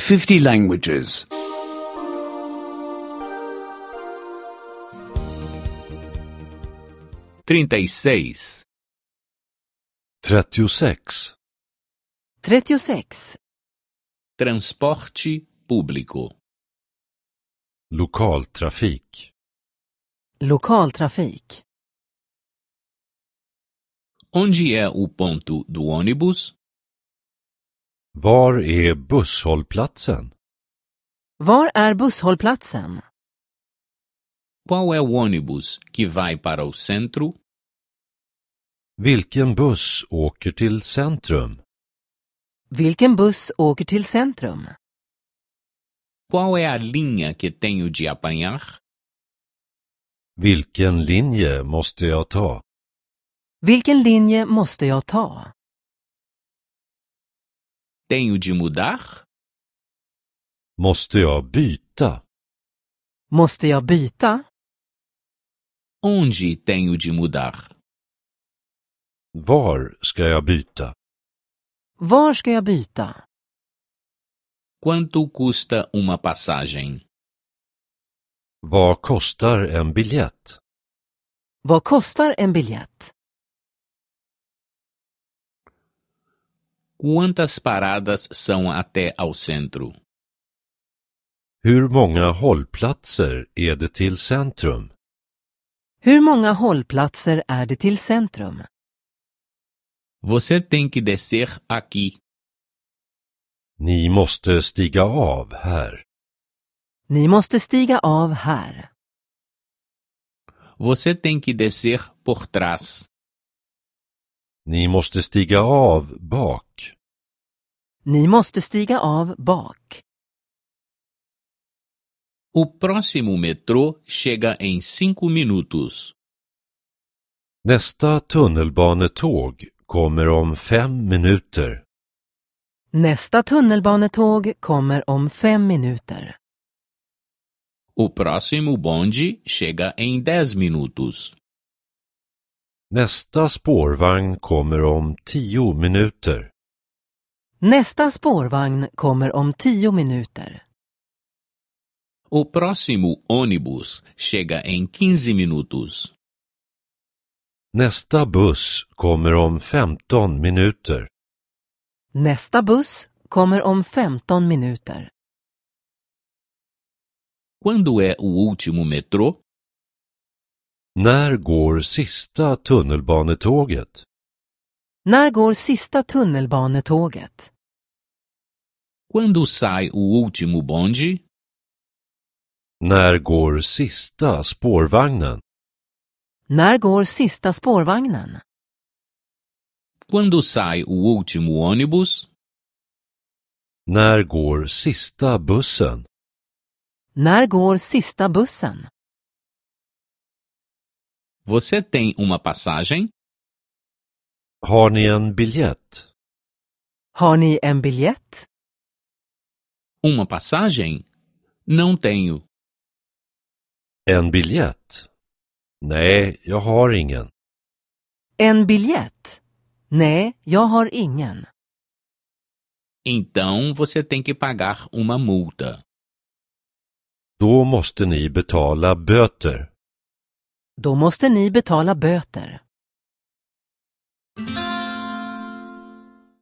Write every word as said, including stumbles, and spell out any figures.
fifty languages. trinta e seis. trettiosex. trettiosex. Transporte público. Lokaltrafik. Lokaltrafik. Onde é o ponto do ônibus? Var är busshållplatsen? Var är busshållplatsen? Qual é o ônibus que vai para o centro? Vilken buss åker till centrum? Vilken buss åker till centrum? Qual é a linha que tenho de apanhar? Vilken linje måste jag ta? Vilken linje måste jag ta? Tenho de mudar? Måste jag byta? Måste jag byta? Onde tenho de mudar? Var ska jag byta? Var ska jag byta? Quanto custa uma passagem? Vad kostar en biljett? Vad kostar en biljett? Quantas paradas são até ao centro? Hur många hållplatser är det till centrum? Hur många hållplatser är det till centrum? Você tem que descer aqui. Ni måste stiga av här. Ni måste stiga av här. Você tem que descer por trás. Ni måste stiga av bak. Ni måste stiga av bak. O próximo metrô chega em cinco minutos. Nästa tunnelbanetåg kommer om fem minuter. Nästa tunnelbanetåg kommer om fem minuter. O próximo bonde chega em dez minutos. Nästa spårvagn kommer om tio minuter. Nästa spårvagn kommer om tio minuter. O próximo ônibus chega em quinze minutos. Nästa buss kommer om femton minuter. Nästa buss kommer om femton minuter. Quando é o último metrô? När går sista tunnelbanetåget? När går sista tunnelbanetåget? Quando sai o último bonde? När går sista spårvagnen? När går sista spårvagnen? Quando sai o último ônibus? När går sista bussen? När går sista bussen? Você tem uma passagem? Har ni en biljett? Har ni en biljett? Uma passagem? Não tenho. En biljett? Nej, jag har ingen. En biljett? Nej, jag har ingen. Então você tem que pagar uma multa. Då måste ni betala böter. Då måste ni betala böter.